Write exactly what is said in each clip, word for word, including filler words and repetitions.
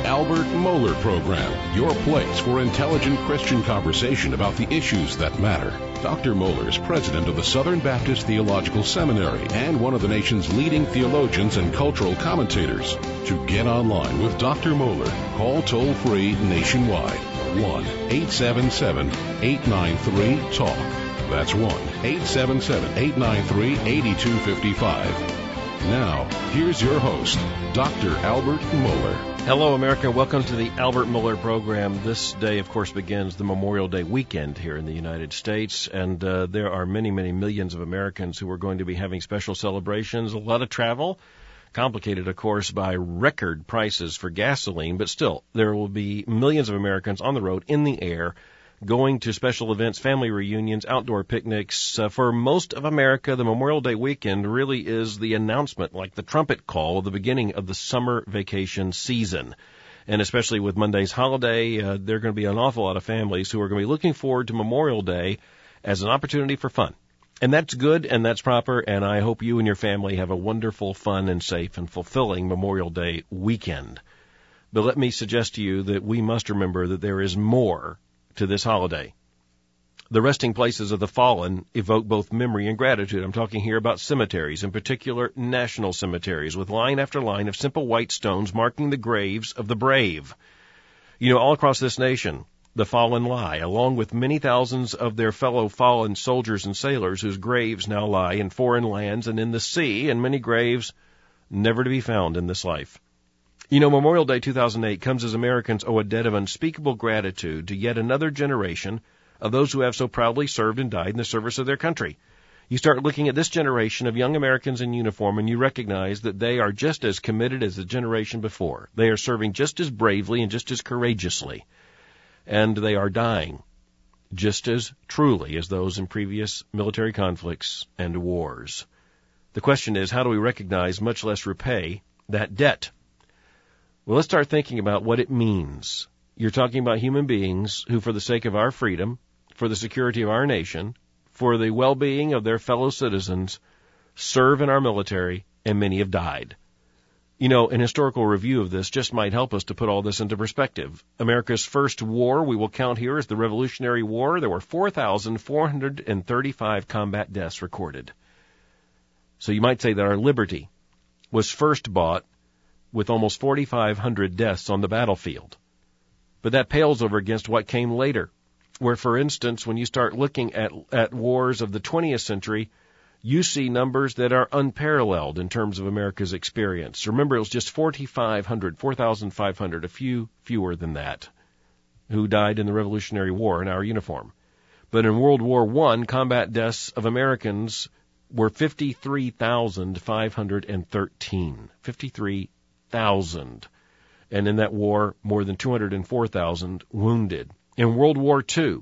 Albert Mohler Program, your place for intelligent Christian conversation about the issues that matter. Doctor Mohler is president of the Southern Baptist Theological Seminary and one of the nation's leading theologians and cultural commentators. To get online with Doctor Mohler, call toll-free nationwide, one eight seven seven, eight nine three, talk. That's one eight seven seven, eight nine three, eight two five five. Now, here's your host, Doctor Albert Mohler. Hello, America. Welcome to the Albert Mohler Program. This day, of course, begins the Memorial Day weekend here in the United States, and uh, there are many, many millions of Americans who are going to be having special celebrations, a lot of travel, complicated, of course, by record prices for gasoline, but still, there will be millions of Americans on the road, in the air, going to special events, family reunions, outdoor picnics. Uh, for most of America, the Memorial Day weekend really is the announcement, like the trumpet call of the beginning of the summer vacation season. And especially with Monday's holiday, uh, there are going to be an awful lot of families who are going to be looking forward to Memorial Day as an opportunity for fun. And that's good and that's proper, and I hope you and your family have a wonderful, fun, and safe and fulfilling Memorial Day weekend. But let me suggest to you that we must remember that there is more to this holiday. The resting places of the fallen evoke both memory and gratitude. I'm talking here about cemeteries, in particular national cemeteries, with line after line of simple white stones marking the graves of the brave. You know, all across this nation, the fallen lie, along with many thousands of their fellow fallen soldiers and sailors whose graves now lie in foreign lands and in the sea, and many graves never to be found in this life. You know, Memorial Day two thousand eight comes as Americans owe a debt of unspeakable gratitude to yet another generation of those who have so proudly served and died in the service of their country. You start looking at this generation of young Americans in uniform and you recognize that they are just as committed as the generation before. They are serving just as bravely and just as courageously. And they are dying just as truly as those in previous military conflicts and wars. The question is, how do we recognize, much less repay, that debt? Well, let's start thinking about what it means. You're talking about human beings who, for the sake of our freedom, for the security of our nation, for the well-being of their fellow citizens, serve in our military, and many have died. You know, an historical review of this just might help us to put all this into perspective. America's first war we will count here as the Revolutionary War. There were four thousand four hundred thirty-five combat deaths recorded. So you might say that our liberty was first bought with almost forty-five hundred deaths on the battlefield. But that pales over against what came later, where, for instance, when you start looking at, at wars of the twentieth century, you see numbers that are unparalleled in terms of America's experience. Remember, it was just forty-five hundred, four thousand five hundred, a few fewer than that, who died in the Revolutionary War in our uniform. But in World War One, combat deaths of Americans were fifty-three thousand five hundred thirteen. fifty-three thousand. And in that war, more than two hundred four thousand wounded. In World War Two,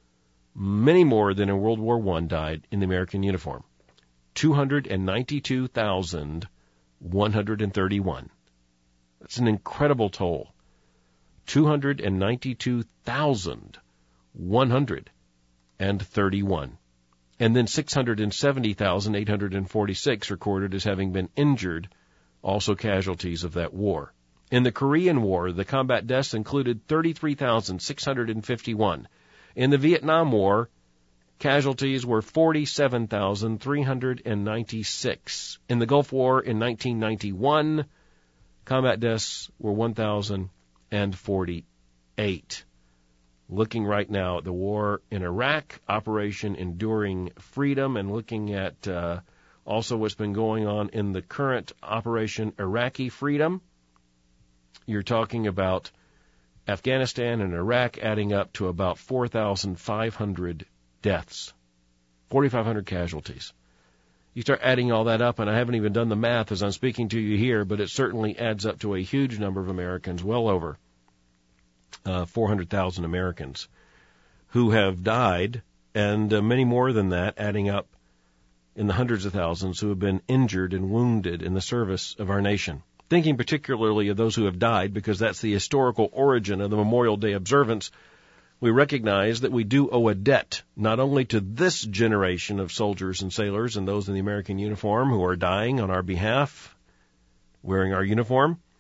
many more than in World War One died in the American uniform. two hundred ninety-two thousand one hundred thirty-one. That's an incredible toll. two hundred ninety-two thousand one hundred thirty-one. And then six hundred seventy thousand eight hundred forty-six recorded as having been injured, also casualties of that war. In the Korean War, the combat deaths included thirty-three thousand six hundred fifty-one. In the Vietnam War, casualties were forty-seven thousand three hundred ninety-six. In the Gulf War in nineteen ninety-one, combat deaths were one thousand forty-eight. Looking right now at the war in Iraq, Operation Enduring Freedom, and looking at uh, also what's been going on in the current Operation Iraqi Freedom, you're talking about Afghanistan and Iraq adding up to about four thousand five hundred deaths, forty-five hundred casualties. You start adding all that up, and I haven't even done the math as I'm speaking to you here, but it certainly adds up to a huge number of Americans, well over uh, four hundred thousand Americans, who have died, and uh, many more than that, adding up in the hundreds of thousands who have been injured and wounded in the service of our nation. Thinking particularly of those who have died, because that's the historical origin of the Memorial Day observance, we recognize that we do owe a debt, not only to this generation of soldiers and sailors and those in the American uniform who are dying on our behalf, wearing our uniform,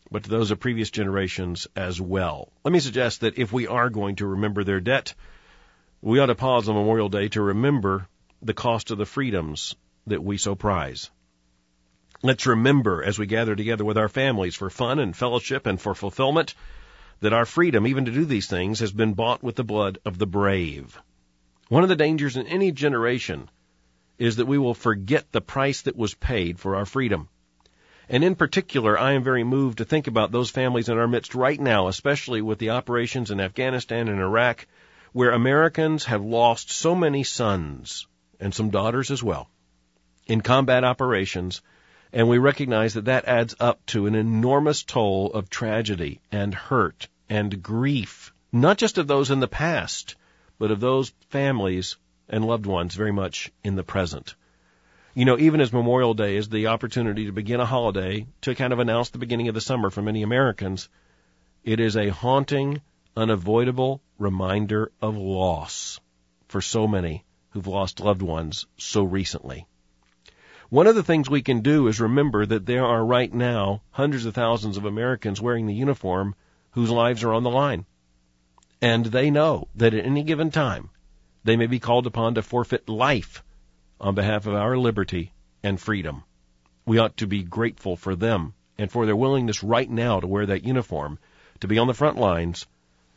but to those of previous generations as well. Let me suggest that if we are going to remember their debt, we ought to pause on Memorial Day to remember the cost of the freedoms that we so prize. Let's remember, as we gather together with our families for fun and fellowship and for fulfillment, that our freedom, even to do these things, has been bought with the blood of the brave. One of the dangers in any generation is that we will forget the price that was paid for our freedom. And in particular, I am very moved to think about those families in our midst right now, especially with the operations in Afghanistan and Iraq, where Americans have lost so many sons, and some daughters as well, in combat operations, and we recognize that that adds up to an enormous toll of tragedy and hurt and grief, not just of those in the past, but of those families and loved ones very much in the present. You know, even as Memorial Day is the opportunity to begin a holiday to kind of announce the beginning of the summer for many Americans, it is a haunting, unavoidable reminder of loss for so many who've lost loved ones so recently. One of the things we can do is remember that there are right now hundreds of thousands of Americans wearing the uniform whose lives are on the line. And they know that at any given time, they may be called upon to forfeit life on behalf of our liberty and freedom. We ought to be grateful for them and for their willingness right now to wear that uniform, to be on the front lines,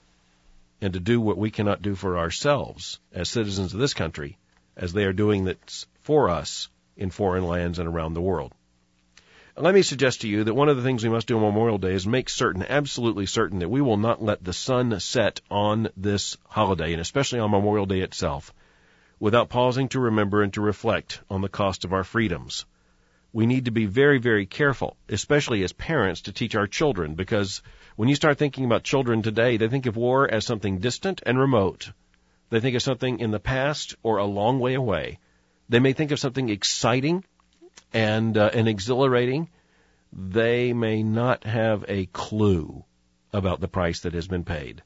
and to do what we cannot do for ourselves as citizens of this country, as they are doing this for us in foreign lands and around the world. Let me suggest to you that one of the things we must do on Memorial Day is make certain, absolutely certain, that we will not let the sun set on this holiday, and especially on Memorial Day itself, without pausing to remember and to reflect on the cost of our freedoms. We need to be very, very careful, especially as parents, to teach our children, because when you start thinking about children today, they think of war as something distant and remote. They think of something in the past or a long way away. They may think of something exciting and uh, and exhilarating. They may not have a clue about the price that has been paid.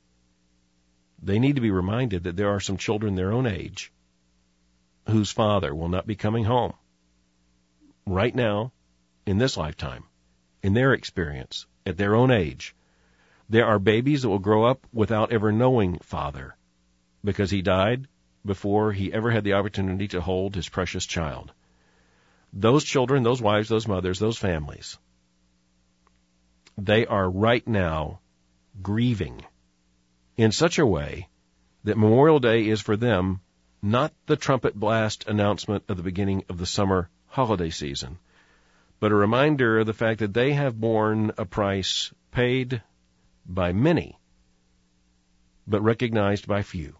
They need to be reminded that there are some children their own age whose father will not be coming home right now, in this lifetime, in their experience, at their own age. There are babies that will grow up without ever knowing father because he died before he ever had the opportunity to hold his precious child. Those children, those wives, those mothers, those families, they are right now grieving in such a way that Memorial Day is for them not the trumpet blast announcement of the beginning of the summer holiday season, but a reminder of the fact that they have borne a price paid by many, but recognized by few,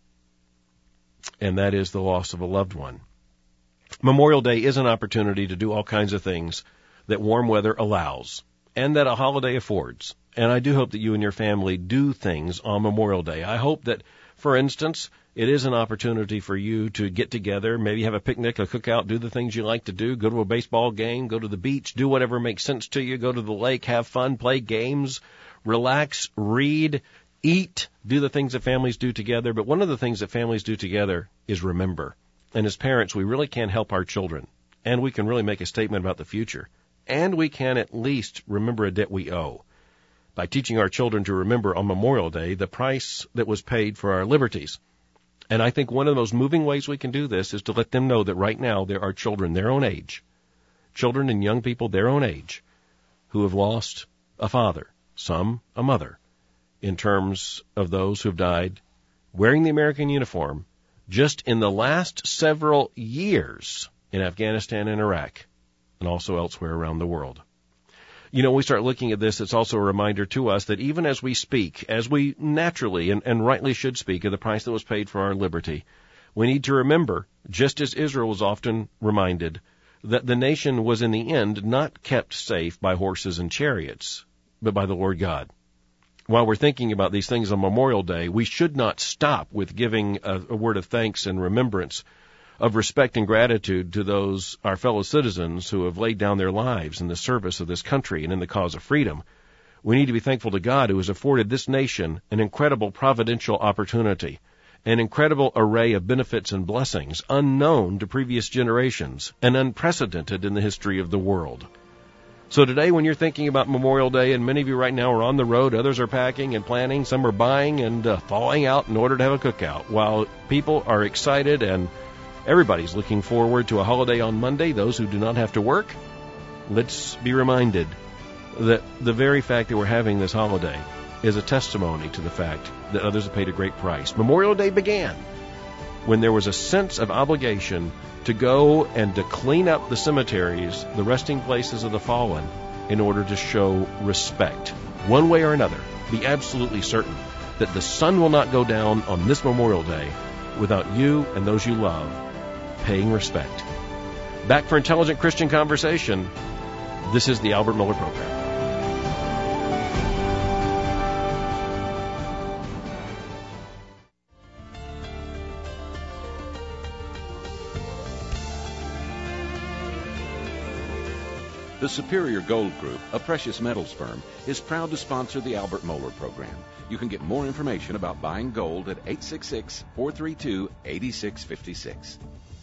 and that is the loss of a loved one. Memorial Day is an opportunity to do all kinds of things that warm weather allows and that a holiday affords. And I do hope that you and your family do things on Memorial Day. I hope that, for instance, it is an opportunity for you to get together, maybe have a picnic, a cookout, do the things you like to do, go to a baseball game, go to the beach, do whatever makes sense to you, go to the lake, have fun, play games, relax, read, eat, do the things that families do together. But one of the things that families do together is remember. And as parents, we really can help our children, and we can really make a statement about the future, and we can at least remember a debt we owe by teaching our children to remember on Memorial Day the price that was paid for our liberties. And I think one of the most moving ways we can do this is to let them know that right now there are children their own age, children and young people their own age, who have lost a father, some a mother, in terms of those who have died wearing the American uniform just in the last several years in Afghanistan and Iraq, and also elsewhere around the world. You know, when we start looking at this, it's also a reminder to us that even as we speak, as we naturally and, and rightly should speak of the price that was paid for our liberty, we need to remember, just as Israel was often reminded, that the nation was in the end not kept safe by horses and chariots, but by the Lord God. While we're thinking about these things on Memorial Day, we should not stop with giving a, a word of thanks and remembrance of respect and gratitude to those, our fellow citizens, who have laid down their lives in the service of this country and in the cause of freedom. We need to be thankful to God, who has afforded this nation an incredible providential opportunity, an incredible array of benefits and blessings unknown to previous generations and unprecedented in the history of the world. So today, when you're thinking about Memorial Day, and many of you right now are on the road, others are packing and planning, some are buying and uh, thawing out in order to have a cookout, while people are excited and everybody's looking forward to a holiday on Monday, those who do not have to work, let's be reminded that the very fact that we're having this holiday is a testimony to the fact that others have paid a great price. Memorial Day began when there was a sense of obligation to go and to clean up the cemeteries, the resting places of the fallen, in order to show respect. One way or another, be absolutely certain that the sun will not go down on this Memorial Day without you and those you love paying respect. Back for Intelligent Christian Conversation. This is the Albert Mohler Program. The Superior Gold Group, a precious metals firm, is proud to sponsor the Albert Mohler Program. You can get more information about buying gold at eight six six, four three two, eight six five six.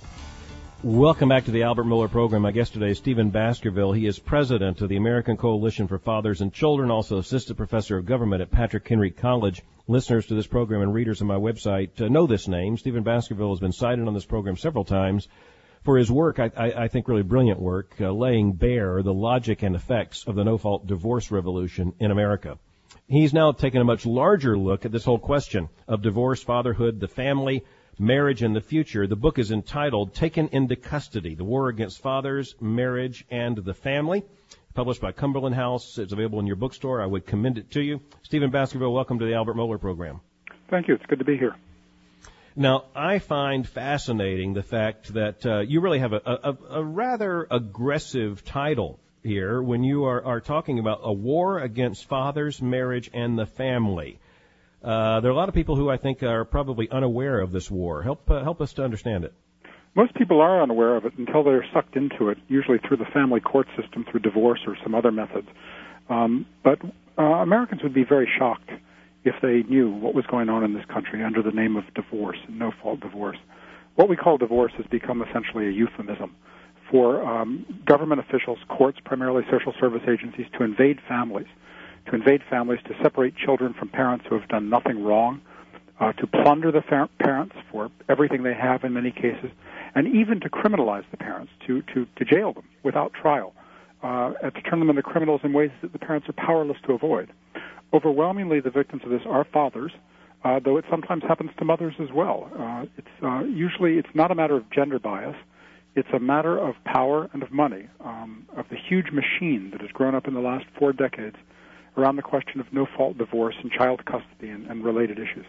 Welcome back to the Albert Mohler Program. My guest today is Stephen Baskerville. He is president of the American Coalition for Fathers and Children, also assistant professor of government at Patrick Henry College. Listeners to this program and readers on my website uh, know this name. Stephen Baskerville has been cited on this program several times for his work, I, I, I think really brilliant work, uh, laying bare the logic and effects of the no-fault divorce revolution in America. He's now taken a much larger look at this whole question of divorce, fatherhood, the family, marriage, and the future. The book is entitled Taken into Custody, The War Against Fathers, Marriage, and the Family, published by Cumberland House. It's available in your bookstore. I would commend it to you. Stephen Baskerville, welcome to the Albert Mohler Program. Thank you. It's good to be here. Now, I find fascinating the fact that uh, you really have a, a, a rather aggressive title here when you are, are talking about a war against fathers, marriage, and the family. Uh, there are a lot of people who I think are probably unaware of this war. Help uh, help us to understand it. Most people are unaware of it until they're sucked into it, usually through the family court system, through divorce or some other methods. Um, but uh, Americans would be very shocked if they knew what was going on in this country under the name of divorce and no-fault divorce. What we call divorce has become essentially a euphemism for um, government officials, courts, primarily social service agencies, to invade families, to invade families, to separate children from parents who have done nothing wrong, uh, to plunder the fa- parents for everything they have in many cases, and even to criminalize the parents, to, to, to jail them without trial, uh, and to turn them into criminals in ways that the parents are powerless to avoid. Overwhelmingly, the victims of this are fathers, uh, though it sometimes happens to mothers as well. Uh, it's uh, usually it's not a matter of gender bias; it's a matter of power and of money, um, of the huge machine that has grown up in the last four decades around the question of no-fault divorce and child custody and, and related issues.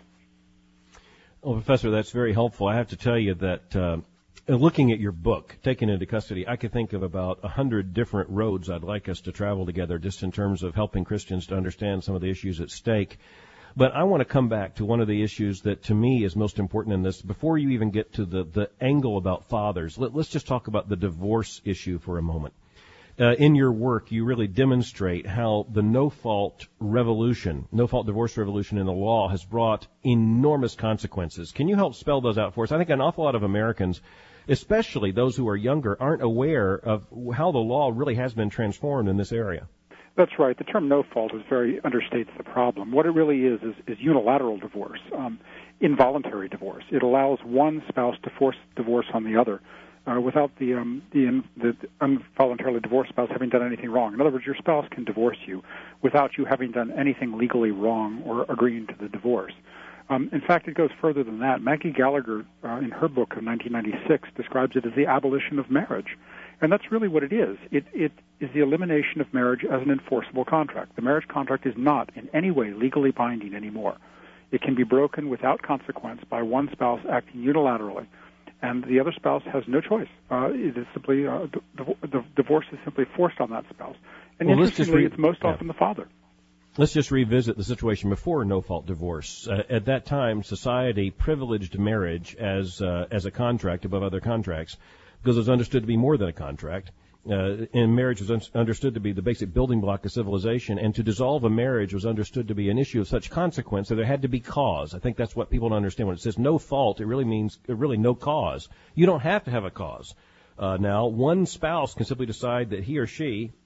Well, Professor, that's very helpful. I have to tell you that uh, looking at your book, Taken into Custody, I could think of about a hundred different roads I'd like us to travel together just in terms of helping Christians to understand some of the issues at stake. But I want to come back to one of the issues that to me is most important in this. Before you even get to the, the angle about fathers, let, let's just talk about the divorce issue for a moment. Uh, in your work, you really demonstrate how the no-fault revolution, no-fault divorce revolution in the law has brought enormous consequences. Can you help spell those out for us? I think an awful lot of Americans, especially those who are younger, aren't aware of how the law really has been transformed in this area. That's right. The term no-fault is very understates the problem. What it really is is, is unilateral divorce, um, involuntary divorce. It allows one spouse to force divorce on the other uh, without the, um, the, the involuntarily divorced spouse having done anything wrong. In other words, your spouse can divorce you without you having done anything legally wrong or agreeing to the divorce. Um, in fact, it goes further than that. Maggie Gallagher, uh, in her book of nineteen ninety-six, describes it as the abolition of marriage. And that's really what it is. It, it is the elimination of marriage as an enforceable contract. The marriage contract is not in any way legally binding anymore. It can be broken without consequence by one spouse acting unilaterally, and the other spouse has no choice. Uh, it is simply uh, the, the divorce is simply forced on that spouse. And well, interestingly, re- it's most yeah. often the father. Let's just revisit the situation before no-fault divorce. Uh, at that time, society privileged marriage as uh, as a contract above other contracts because it was understood to be more than a contract. Uh, and marriage was un- understood to be the basic building block of civilization, and to dissolve a marriage was understood to be an issue of such consequence that there had to be cause. I think that's what people don't understand. When it says no fault, it really means really no cause. You don't have to have a cause. Uh, now, one spouse can simply decide that he or she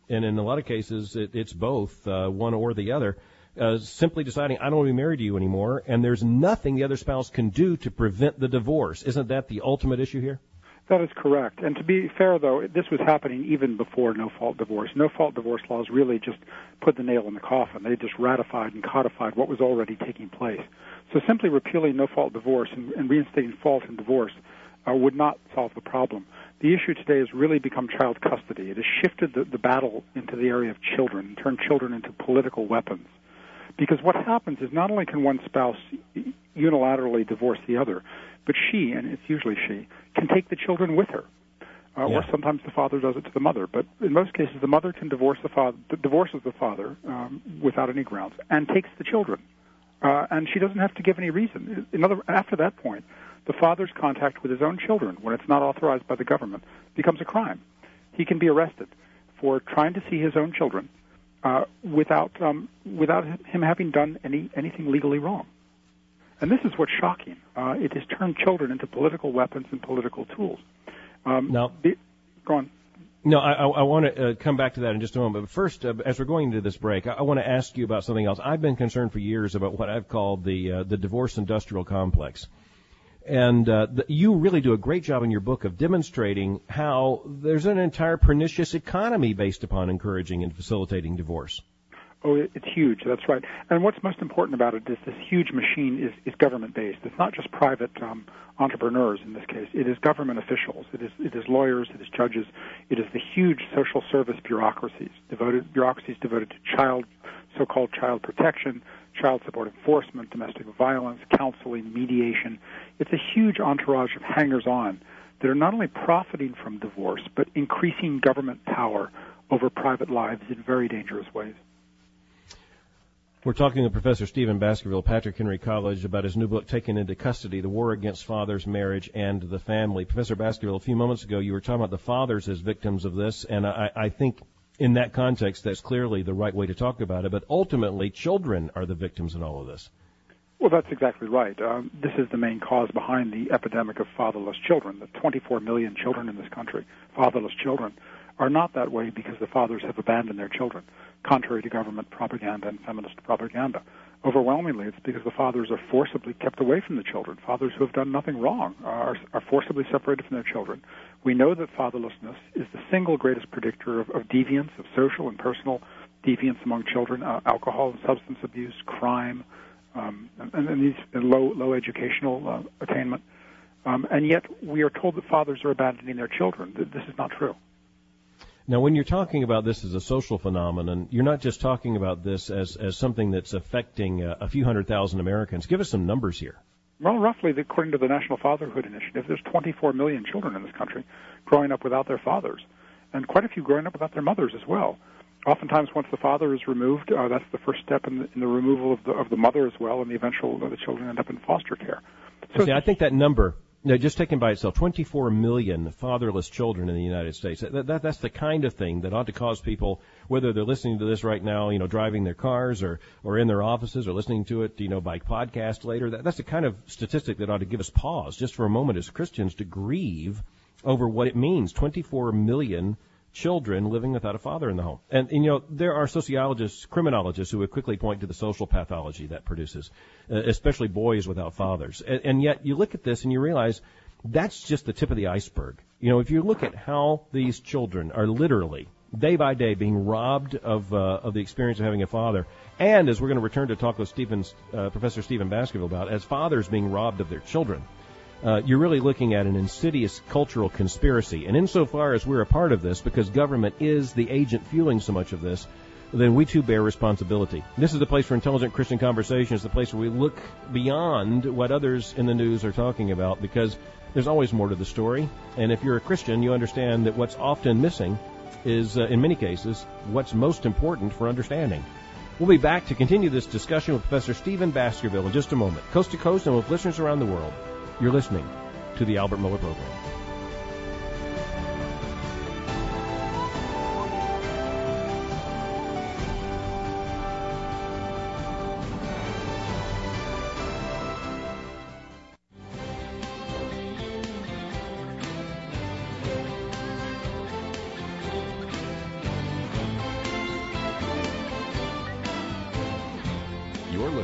and in a lot of cases it, it's both, uh, one or the other, uh, simply deciding, I don't want to be married to you anymore, and there's nothing the other spouse can do to prevent the divorce. Isn't that the ultimate issue here? That is correct. And to be fair, though, this was happening even before no-fault divorce. No-fault divorce laws really just put the nail in the coffin. They just ratified and codified what was already taking place. So simply repealing no-fault divorce and, and reinstating fault in divorce uh, would not solve the problem. The issue today has really become child custody. It has shifted the, the battle into the area of children and turned children into political weapons. Because what happens is not only can one spouse unilaterally divorce the other, but she, and it's usually she, can take the children with her. Uh, yeah. Or sometimes the father does it to the mother. But in most cases, the mother can divorce the father, divorces the father um, without any grounds and takes the children. Uh, and she doesn't have to give any reason. In other, after that point, the father's contact with his own children, when it's not authorized by the government, becomes a crime. He can be arrested for trying to see his own children uh, without um, without him having done any anything legally wrong. And this is what's shocking. Uh, it has turned children into political weapons and political tools. Um, now, the, go on. No, I, I want to uh, come back to that in just a moment. But first, uh, as we're going into this break, I, I want to ask you about something else. I've been concerned for years about what I've called the uh, the divorce industrial complex. And uh, the, you really do a great job in your book of demonstrating how there's an entire pernicious economy based upon encouraging and facilitating divorce. Oh, it's huge. That's right. And what's most important about it is this huge machine is, is government-based. It's not just private um, entrepreneurs in this case. It is government officials. It is it is lawyers. It is judges. It is the huge social service bureaucracies devoted bureaucracies devoted to child, so-called child protection, child support enforcement, domestic violence, counseling, mediation. It's a huge entourage of hangers-on that are not only profiting from divorce, but increasing government power over private lives in very dangerous ways. We're talking with Professor Stephen Baskerville, Patrick Henry College, about his new book, Taken into Custody, The War Against Fathers, Marriage, and the Family. Professor Baskerville, a few moments ago, you were talking about the fathers as victims of this, and I, I think in that context, that's clearly the right way to talk about it, but ultimately, children are the victims in all of this. Well, that's exactly right. Um, this is the main cause behind the epidemic of fatherless children. The twenty-four million children in this country, fatherless children, are not that way because the fathers have abandoned their children, contrary to government propaganda and feminist propaganda. Overwhelmingly, it's because the fathers are forcibly kept away from the children. Fathers who have done nothing wrong are, are forcibly separated from their children. We know that fatherlessness is the single greatest predictor of, of deviance, of social and personal deviance among children, uh, alcohol and substance abuse, crime, um, and, and these and low low educational uh, attainment. Um, and yet we are told that fathers are abandoning their children. This is not true. Now, when you're talking about this as a social phenomenon, you're not just talking about this as, as something that's affecting uh, a few hundred thousand Americans. Give us some numbers here. Well, roughly, according to the National Fatherhood Initiative, there's twenty-four million children in this country growing up without their fathers, and quite a few growing up without their mothers as well. Oftentimes, once the father is removed, uh, that's the first step in the, in the removal of the, of the mother as well, and the eventual uh, the children end up in foster care. So, See, I think that number... No, just taken by itself, twenty-four million fatherless children in the United States. That, that, that's the kind of thing that ought to cause people, whether they're listening to this right now, you know, driving their cars or, or in their offices or listening to it, you know, by podcast later. That, that's the kind of statistic that ought to give us pause just for a moment as Christians to grieve over what it means. twenty-four million children living without a father in the home. And, and, you know, there are sociologists, criminologists who would quickly point to the social pathology that produces, uh, especially boys without fathers. And, and yet you look at this and you realize that's just the tip of the iceberg. You know, if you look at how these children are literally, day by day, being robbed of uh, of the experience of having a father, and as we're going to return to talk with Stephen's, uh, Professor Stephen Baskerville about, as fathers being robbed of their children, Uh, you're really looking at an insidious cultural conspiracy. And insofar as we're a part of this, because government is the agent fueling so much of this, then we too bear responsibility. This is the place for intelligent Christian conversation. It's the place where we look beyond what others in the news are talking about, because there's always more to the story. And if you're a Christian, you understand that what's often missing is, uh, in many cases, what's most important for understanding. We'll be back to continue this discussion with Professor Stephen Baskerville in just a moment, coast to coast and with listeners around the world. You're listening to the Albert Mohler Program.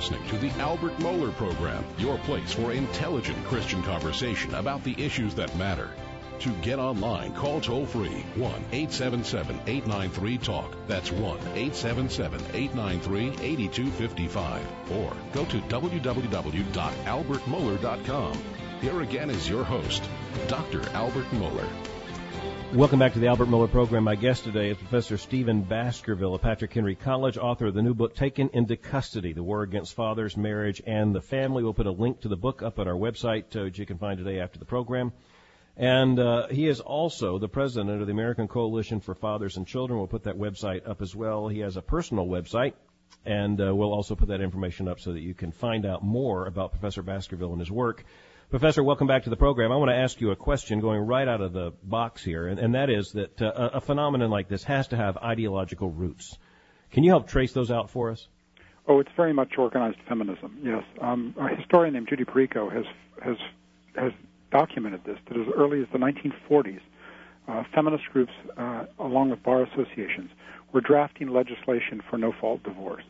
listening to the Albert Mohler Program, your place for intelligent Christian conversation about the issues that matter. To get online, call toll-free one eight seven seven, eight nine three, TALK. That's one eight seven seven, eight nine three, eight two five five. Or go to w w w dot albert mohler dot com. Here again is your host, Doctor Albert Mohler. Welcome back to the Albert Mohler Program. My guest today is Professor Stephen Baskerville of Patrick Henry College, author of the new book, Taken into Custody, The War Against Fathers, Marriage, and the Family. We'll put a link to the book up at our website, uh, which you can find today after the program. And uh, he is also the president of the American Coalition for Fathers and Children. We'll put that website up as well. He has a personal website, and uh, we'll also put that information up so that you can find out more about Professor Baskerville and his work. Professor, welcome back to the program. I want to ask you a question going right out of the box here, and, and that is that uh, a phenomenon like this has to have ideological roots. Can you help trace those out for us? Oh, it's very much organized feminism, yes. Um, a historian named Judy Perico has has has documented this, that as early as the nineteen forties, uh, feminist groups, uh, along with bar associations, were drafting legislation for no-fault divorce.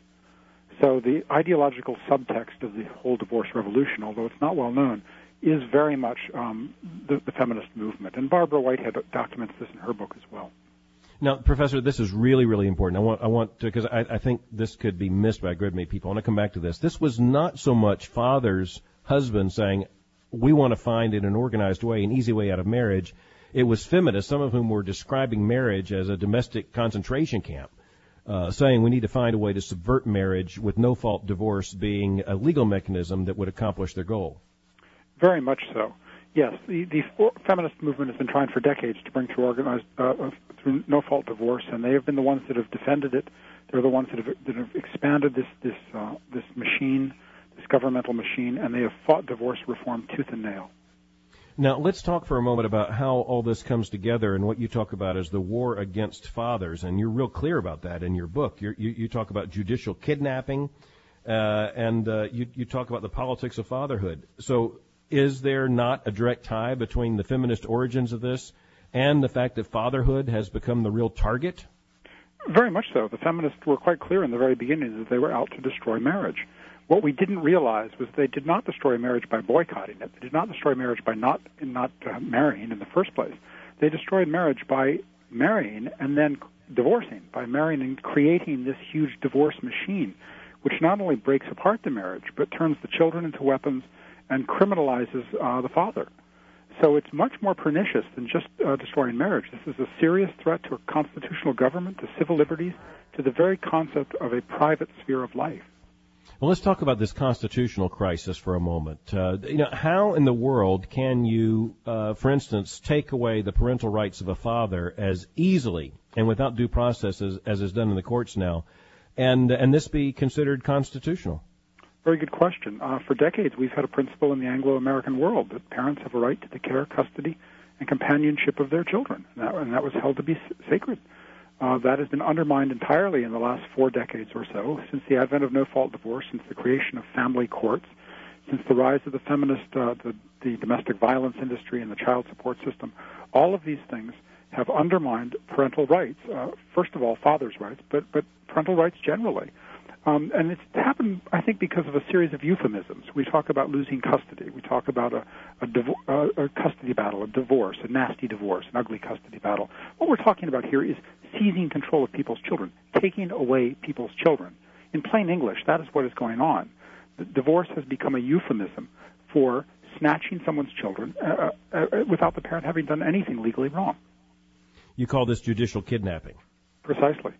So the ideological subtext of the whole divorce revolution, although it's not well known, is very much um, the, the feminist movement. And Barbara Whitehead documents this in her book as well. Now, Professor, this is really, really important. I want, I want to, because I, I think this could be missed by a great many people. I want to come back to this. This was not so much fathers, husbands saying, we want to find in an organized way an easy way out of marriage. It was feminists, some of whom were describing marriage as a domestic concentration camp, uh, saying we need to find a way to subvert marriage with no-fault divorce being a legal mechanism that would accomplish their goal. Very much so. Yes, the, the feminist movement has been trying for decades to bring through organized uh, through no-fault divorce, and they have been the ones that have defended it. They're the ones that have, that have expanded this this uh, this machine, this governmental machine, and they have fought divorce reform tooth and nail. Now, let's talk for a moment about how all this comes together and what you talk about as the war against fathers, and you're real clear about that in your book. You're, you you talk about judicial kidnapping, uh, and uh, you you talk about the politics of fatherhood. So, is there not a direct tie between the feminist origins of this and the fact that fatherhood has become the real target? Very much so. The feminists were quite clear in the very beginning that they were out to destroy marriage. What we didn't realize was they did not destroy marriage by boycotting it. They did not destroy marriage by not not uh, marrying in the first place. They destroyed marriage by marrying and then divorcing, by marrying and creating this huge divorce machine, which not only breaks apart the marriage, but turns the children into weapons and criminalizes uh, the father. So it's much more pernicious than just uh, destroying marriage. This is a serious threat to a constitutional government, to civil liberties, to the very concept of a private sphere of life. Well, let's talk about this constitutional crisis for a moment. Uh, you know, how in the world can you, uh, for instance, take away the parental rights of a father as easily and without due process as, as is done in the courts now, and and this be considered constitutional? Very good question. Uh, for decades, we've had a principle in the Anglo-American world that parents have a right to the care, custody, and companionship of their children, and that, and that was held to be sacred. Uh, that has been undermined entirely in the last four decades or so, since the advent of no-fault divorce, since the creation of family courts, since the rise of the feminist, uh, the, the domestic violence industry and the child support system. All of these things have undermined parental rights, uh, first of all, fathers' rights, but, but parental rights generally. Um, and it's happened, I think, because of a series of euphemisms. We talk about losing custody. We talk about a, a, divo- uh, a custody battle, a divorce, a nasty divorce, an ugly custody battle. What we're talking about here is seizing control of people's children, taking away people's children. In plain English, that is what is going on. The divorce has become a euphemism for snatching someone's children uh, uh, without the parent having done anything legally wrong. You call this judicial kidnapping. Precisely.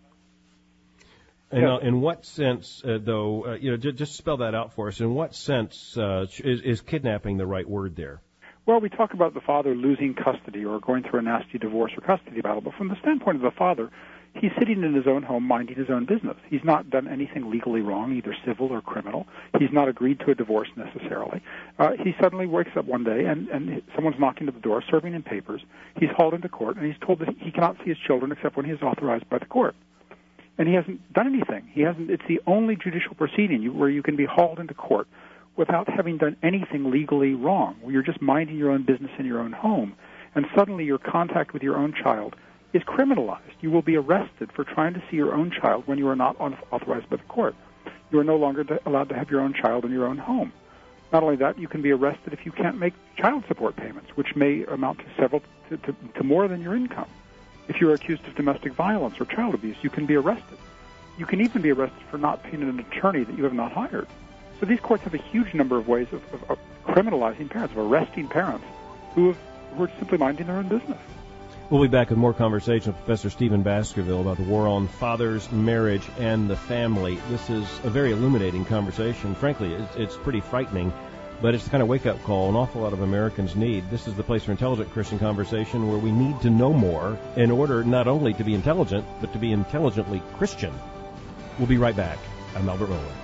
And yes. Now, in what sense, uh, though, uh, you know, j- just spell that out for us. In what sense uh, is, is kidnapping the right word there? Well, we talk about the father losing custody or going through a nasty divorce or custody battle, but from the standpoint of the father, he's sitting in his own home minding his own business. He's not done anything legally wrong, either civil or criminal. He's not agreed to a divorce necessarily. Uh, he suddenly wakes up one day and, and someone's knocking at the door, serving him papers. He's hauled into court, and he's told that he cannot see his children except when he is authorized by the court. And he hasn't done anything. He hasn't. It's the only judicial proceeding you, where you can be hauled into court without having done anything legally wrong, where you're just minding your own business in your own home, and suddenly your contact with your own child is criminalized. You will be arrested for trying to see your own child when you are not authorized by the court. you are no longer allowed to have your own child in your own home. Not only that, you can be arrested if you can't make child support payments, which may amount to several to, to, to more than your income. If you are accused of domestic violence or child abuse, you can be arrested. You can even be arrested for not paying an attorney that you have not hired. So these courts have a huge number of ways of, of, of criminalizing parents, of arresting parents who, have, who are simply minding their own business. We'll be back with more conversation with Professor Stephen Baskerville about the war on fathers, marriage, and the family. This is a very illuminating conversation. Frankly, it's, it's pretty frightening, but it's the kind of wake-up call an awful lot of Americans need. This is the place for intelligent Christian conversation where we need to know more in order not only to be intelligent, but to be intelligently Christian. We'll be right back. I'm Albert Mohler.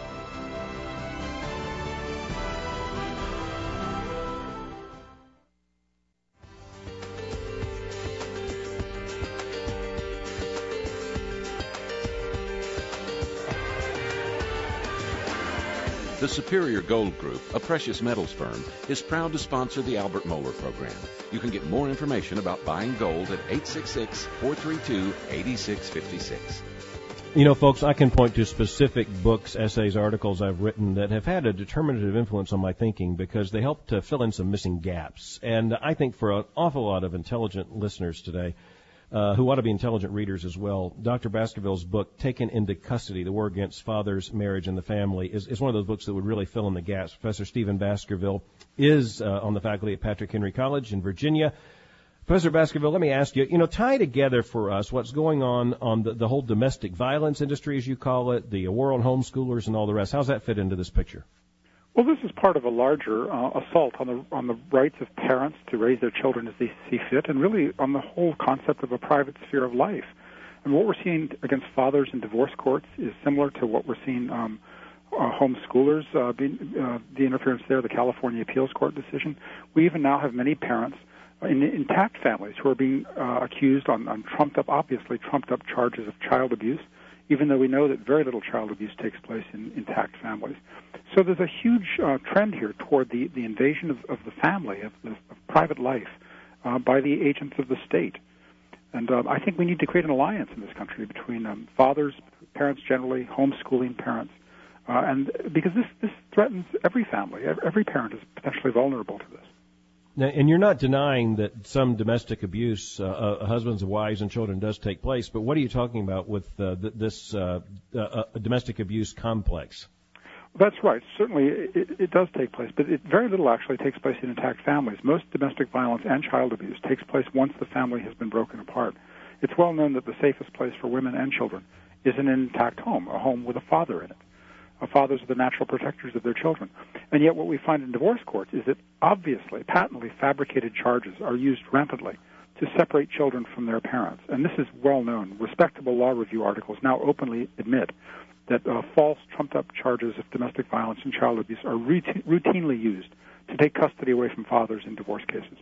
The Superior Gold Group, a precious metals firm, is proud to sponsor the Albert Mohler program. You can get more information about buying gold at eight six six, four three two, eight six five six. You know, folks, I can point to specific books, essays, articles I've written that have had a determinative influence on my thinking because they help to fill in some missing gaps. And I think for an awful lot of intelligent listeners today, Uh, who ought to be intelligent readers as well, Doctor Baskerville's book, Taken into Custody, The War Against Fathers, Marriage, and the Family, is, is one of those books that would really fill in the gaps. Professor Stephen Baskerville is uh, on the faculty at Patrick Henry College in Virginia. Professor Baskerville, let me ask you, you know, tie together for us what's going on on the, the whole domestic violence industry, as you call it, the war on homeschoolers and all the rest. How's that fit into this picture? Well, this is part of a larger uh, assault on the on the rights of parents to raise their children as they see fit, and really on the whole concept of a private sphere of life. And what we're seeing against fathers in divorce courts is similar to what we're seeing um, uh, homeschoolers, uh, being, uh, the interference there, the California Appeals Court decision. We even now have many parents in intact families who are being uh, accused on, on trumped-up, obviously trumped-up charges of child abuse, even though we know that very little child abuse takes place in intact families. So there's a huge uh, trend here toward the, the invasion of, of the family, of, the, of private life, uh, by the agents of the state. And uh, I think we need to create an alliance in this country between um, fathers, parents generally, homeschooling parents, uh, and because this, this threatens every family. Every parent is potentially vulnerable to this. Now, and you're not denying that some domestic abuse, uh, uh, husbands and wives and children, does take place, but what are you talking about with uh, th- this uh, uh, domestic abuse complex? That's right. Certainly, it, it does take place, but it, very little actually takes place in intact families. Most domestic violence and child abuse takes place once the family has been broken apart. It's well known that the safest place for women and children is an intact home, a home with a father in it. Uh, fathers are the natural protectors of their children. And yet what we find in divorce courts is that obviously, patently fabricated charges are used rampantly to separate children from their parents. And this is well known. Respectable law review articles now openly admit that uh, false, trumped-up charges of domestic violence and child abuse are routine, routinely used to take custody away from fathers in divorce cases.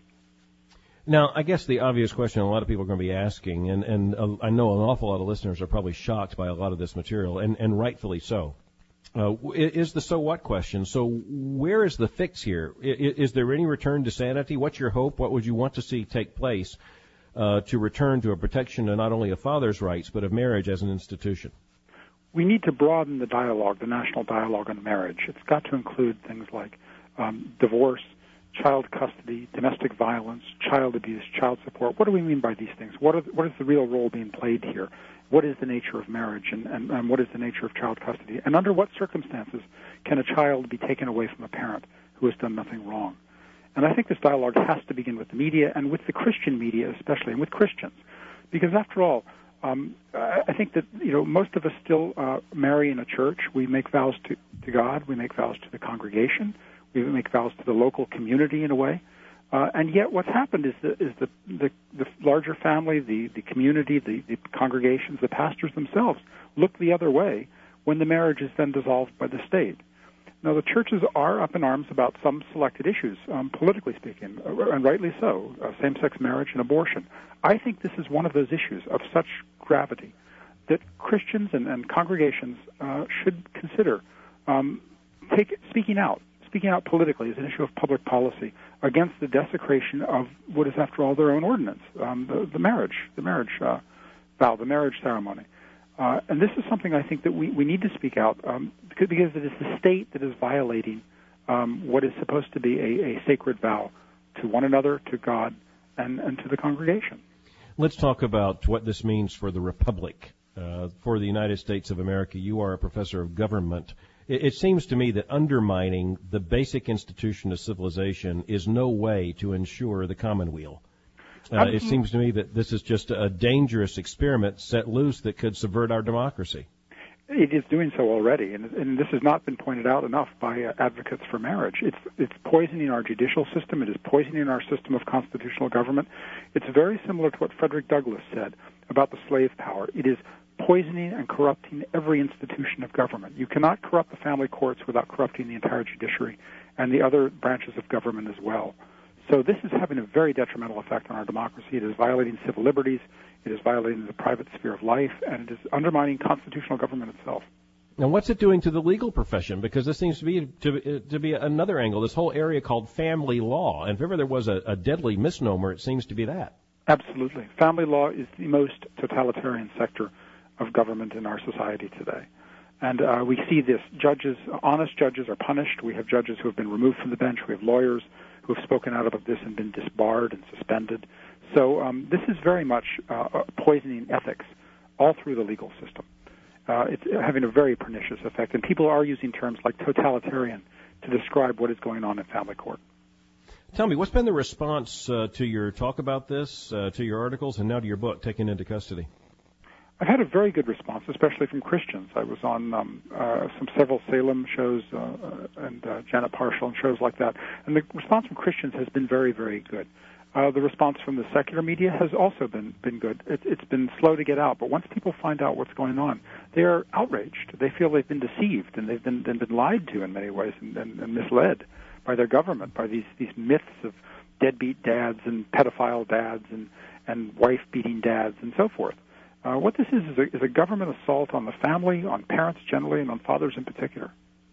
Now, I guess the obvious question a lot of people are going to be asking, and, and uh, I know an awful lot of listeners are probably shocked by a lot of this material, and, and rightfully so, uh, is the so what question. So where is the fix here? Is, is there any return to sanity? What's your hope? What would you want to see take place uh, to return to a protection of not only a father's rights, but of marriage as an institution? We need to broaden the dialogue, the national dialogue on marriage. It's got to include things like um, divorce, child custody, domestic violence, child abuse, child support. What do we mean by these things? What, are, what is the real role being played here? What is the nature of marriage, and, and, and what is the nature of child custody? And under what circumstances can a child be taken away from a parent who has done nothing wrong? And I think this dialogue has to begin with the media, and with the Christian media especially, and with Christians. Because after all, um, I think that, you know, most of us still uh, marry in a church. We make vows to, to God. We make vows to the congregation. We make vows to the local community in a way. Uh, and yet what's happened is the, is the, the, the larger family, the, the community, the, the congregations, the pastors themselves look the other way when the marriage is then dissolved by the state. Now, the churches are up in arms about some selected issues, um, politically speaking, and rightly so, uh, same-sex marriage and abortion. I think this is one of those issues of such gravity that Christians and, and congregations uh, should consider um, take, speaking out. Speaking out politically is an issue of public policy against the desecration of what is, after all, their own ordinance, um, the, the marriage, the marriage uh, vow, the marriage ceremony. Uh, and this is something I think that we, we need to speak out um, because, because it is the state that is violating um, what is supposed to be a, a sacred vow to one another, to God, and, and to the congregation. Let's talk about what this means for the Republic, uh, for the United States of America. You are a professor of government. It, it seems to me that undermining the basic institution of civilization is no way to ensure the commonweal. Uh, it seems to me that this is just a dangerous experiment set loose that could subvert our democracy. It is doing so already, and, and this has not been pointed out enough by uh, advocates for marriage. It's it's poisoning our judicial system. It is poisoning our system of constitutional government. It's very similar to what Frederick Douglass said about the slave power. It is poisoning and corrupting every institution of government. You cannot corrupt the family courts without corrupting the entire judiciary and the other branches of government as well. So this is having a very detrimental effect on our democracy. It is violating civil liberties. It is violating the private sphere of life, and it is undermining constitutional government itself. Now, what's it doing to the legal profession? Because this seems to be to, to be another angle, this whole area called family law. And if ever there was a, a deadly misnomer, it seems to be that. Absolutely. Family law is the most totalitarian sector of government in our society today. And uh, we see this. Judges, honest judges are punished. We have judges who have been removed from the bench. We have lawyers who have spoken out about this and been disbarred and suspended. So um, this is very much uh, poisoning ethics all through the legal system. Uh, it's having a very pernicious effect. And people are using terms like totalitarian to describe what is going on in family court. Tell me, what's been the response uh, to your talk about this, uh, to your articles, and now to your book, Taken into Custody? I've had a very good response, especially from Christians. I was on um, uh, some several Salem shows uh, and uh, Janet Parshall and shows like that, and the response from Christians has been very, very good. Uh, the response from the secular media has also been, been good. It, it's been slow to get out, but once people find out what's going on, they are outraged. They feel they've been deceived, and they've been, they've been lied to in many ways and, and, and misled by their government, by these, these myths of deadbeat dads and pedophile dads and, and wife-beating dads and so forth. Uh, what this is is a, is a government assault on the family, on parents generally, and on fathers in particular.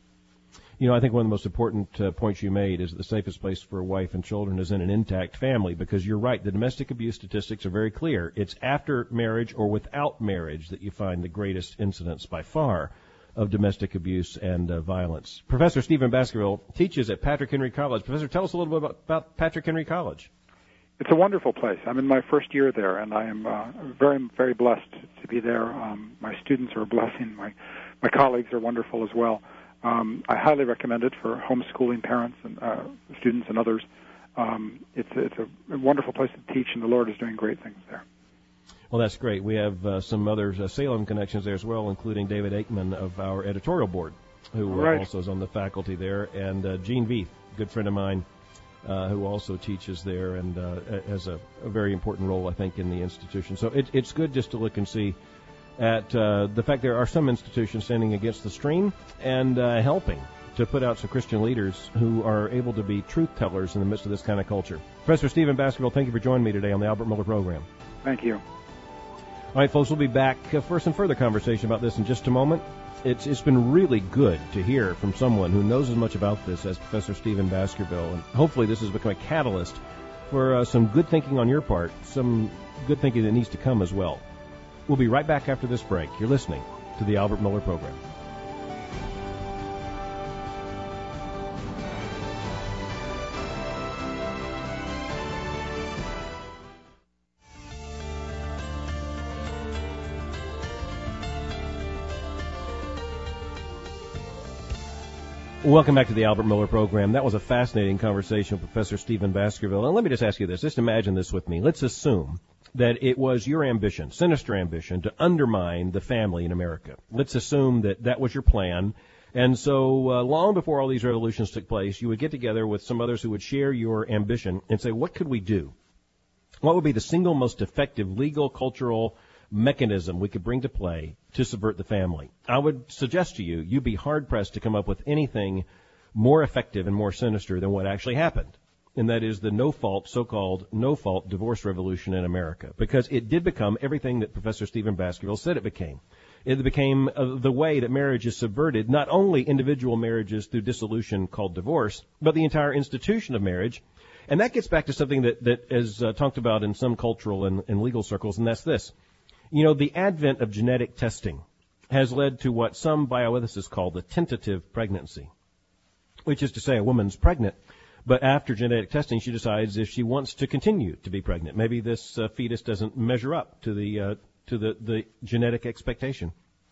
You know, I think one of the most important uh, points you made is that the safest place for a wife and children is in an intact family, because you're right, the domestic abuse statistics are very clear. It's after marriage or without marriage that you find the greatest incidence by far of domestic abuse and uh, violence. Professor Stephen Baskerville teaches at Patrick Henry College. Professor, tell us a little bit about, about Patrick Henry College. It's a wonderful place. I'm in my first year there, and I am uh, very, very blessed to be there. Um, my students are a blessing. My, my colleagues are wonderful as well. Um, I highly recommend it for homeschooling parents and uh, students and others. Um, it's, it's a wonderful place to teach, and the Lord is doing great things there. Well, that's great. We have uh, some other uh, Salem connections there as well, including David Aikman of our editorial board, who right. uh, also is on the faculty there, and uh, Gene Veith, good friend of mine, Uh, who also teaches there and uh, has a, a very important role, I think, in the institution. So it, it's good just to look and see at uh, the fact there are some institutions standing against the stream and uh, helping to put out some Christian leaders who are able to be truth tellers in the midst of this kind of culture. Professor Stephen Baskerville, thank you for joining me today on the Albert Mohler program. Thank you. All right, folks, we'll be back uh, for some further conversation about this in just a moment. It's it's been really good to hear from someone who knows as much about this as Professor Stephen Baskerville, and hopefully this has become a catalyst for uh, some good thinking on your part, some good thinking that needs to come as well. We'll be right back after this break. You're listening to the Albert Mohler program. Welcome back to the Albert Mohler program. That was a fascinating conversation with Professor Stephen Baskerville. And let me just ask you this. Just imagine this with me. Let's assume that it was your ambition, sinister ambition, to undermine the family in America. Let's assume that that was your plan. And so uh, long before all these revolutions took place, you would get together with some others who would share your ambition and say, what could we do? What would be the single most effective legal, cultural mechanism we could bring to play to subvert the family? I would suggest to you, you'd be hard-pressed to come up with anything more effective and more sinister than what actually happened. And that is the no-fault, so-called no-fault divorce revolution in America. Because it did become everything that Professor Stephen Baskerville said it became. It became uh, the way that marriage is subverted, not only individual marriages through dissolution called divorce, but the entire institution of marriage. And that gets back to something that, that is uh, talked about in some cultural and, and legal circles, and that's this. You know, the advent of genetic testing has led to what some bioethicists call the tentative pregnancy, which is to say a woman's pregnant, but after genetic testing, she decides if she wants to continue to be pregnant. Maybe this uh, fetus doesn't measure up to the uh, to the, the genetic expectation.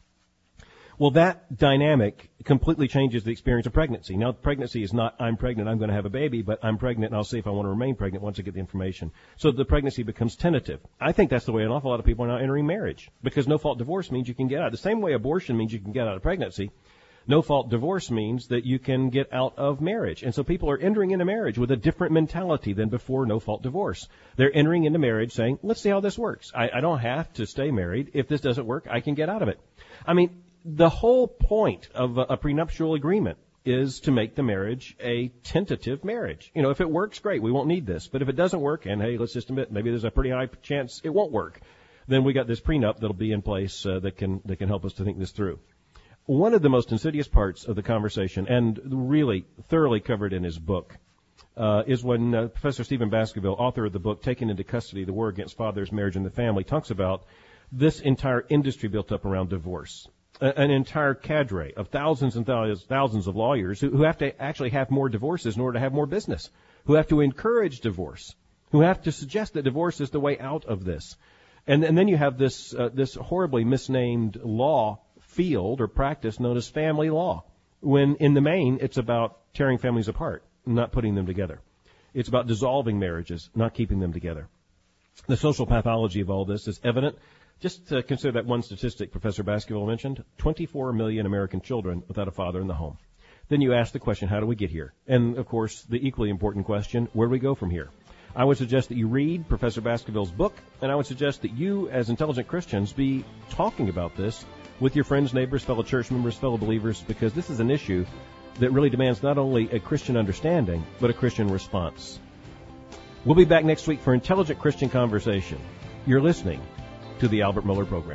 Well, that dynamic completely changes the experience of pregnancy. Now, pregnancy is not, I'm pregnant, I'm going to have a baby, but I'm pregnant and I'll see if I want to remain pregnant once I get the information. So the pregnancy becomes tentative. I think that's the way an awful lot of people are now entering marriage, because no-fault divorce means you can get out. The same way abortion means you can get out of pregnancy, no-fault divorce means that you can get out of marriage. And so people are entering into marriage with a different mentality than before no-fault divorce. They're entering into marriage saying, let's see how this works. I, I don't have to stay married. If this doesn't work, I can get out of it. I mean, the whole point of a, a prenuptial agreement is to make the marriage a tentative marriage. You know, if it works, great, we won't need this. But if it doesn't work, and hey, let's just admit, maybe there's a pretty high chance it won't work, then we got this prenup that'll be in place uh, that can that can help us to think this through. One of the most insidious parts of the conversation, and really thoroughly covered in his book, uh, is when uh, Professor Stephen Baskerville, author of the book Taken into Custody, The War Against Fathers, Marriage, and the Family, talks about this entire industry built up around divorce. An entire cadre of thousands and thousands of lawyers who, who have to actually have more divorces in order to have more business, who have to encourage divorce, who have to suggest that divorce is the way out of this. And, and then you have this uh, this horribly misnamed law field or practice known as family law, when in the main it's about tearing families apart, not putting them together. It's about dissolving marriages, not keeping them together. The social pathology of all this is evident. Just uh, consider that one statistic Professor Baskerville mentioned, twenty-four million American children without a father in the home. Then you ask the question, how do we get here? And, of course, the equally important question, where do we go from here? I would suggest that you read Professor Baskerville's book, and I would suggest that you, as intelligent Christians, be talking about this with your friends, neighbors, fellow church members, fellow believers, because this is an issue that really demands not only a Christian understanding, but a Christian response. We'll be back next week for Intelligent Christian Conversation. You're listening to the Albert Mohler Program.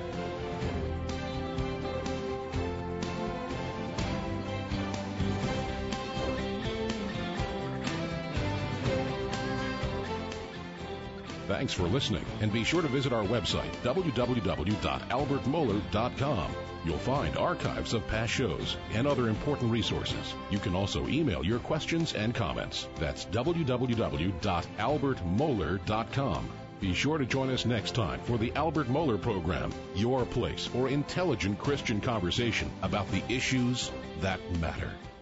Thanks for listening, and be sure to visit our website, w w w dot albert mohler dot com. You'll find archives of past shows and other important resources. You can also email your questions and comments. That's w w w dot albert mohler dot com. Be sure to join us next time for the Albert Mohler Program, your place for intelligent Christian conversation about the issues that matter.